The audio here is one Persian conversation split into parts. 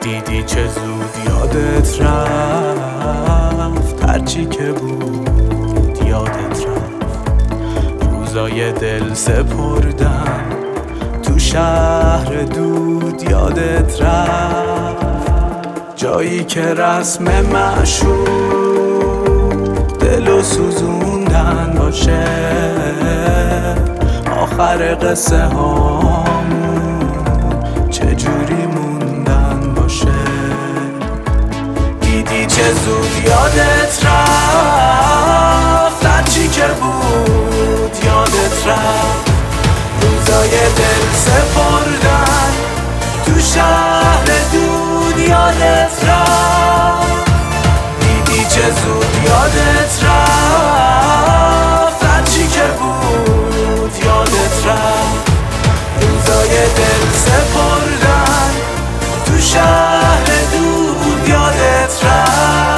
دیدی چه زود یادت رفت، هرچی که بود یادت رفت. روزای دل سپردن تو شهر دود یادت رفت، جایی که رسم معشوق دلو سوزوندن باشه، آخر قصه هامون چجوری موندن باشه. دیدی چه زود یادت رفت، هرچی که بود یادت رفت. روزای دل سپردن تو شهر دود یادت رفت، دیدی چه زود یادت رفت، هرچی که بود یادت رفت. روزای دل سپردن تو شهر دود یادت رفت.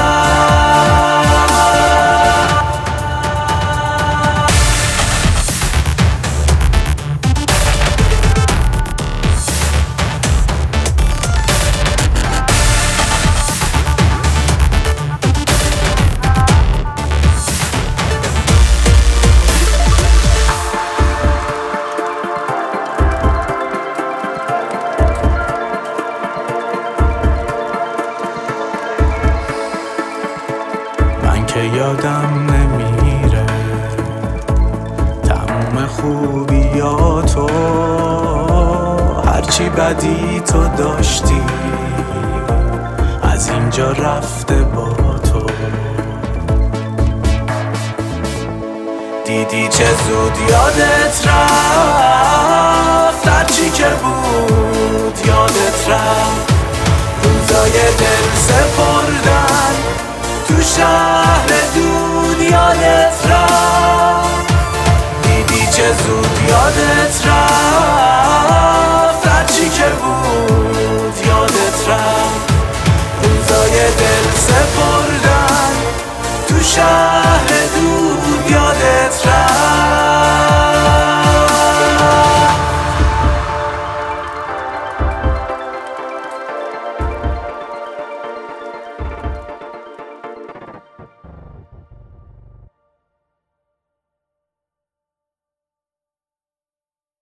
که یادم نمیره تموم خوبیاتو، هرچی بدی تو داشتی از اینجا رفته با تو. دیدی چه زود یادت رفت، هرچی که بود یادت رفت. روزای دل سپردن تو شهر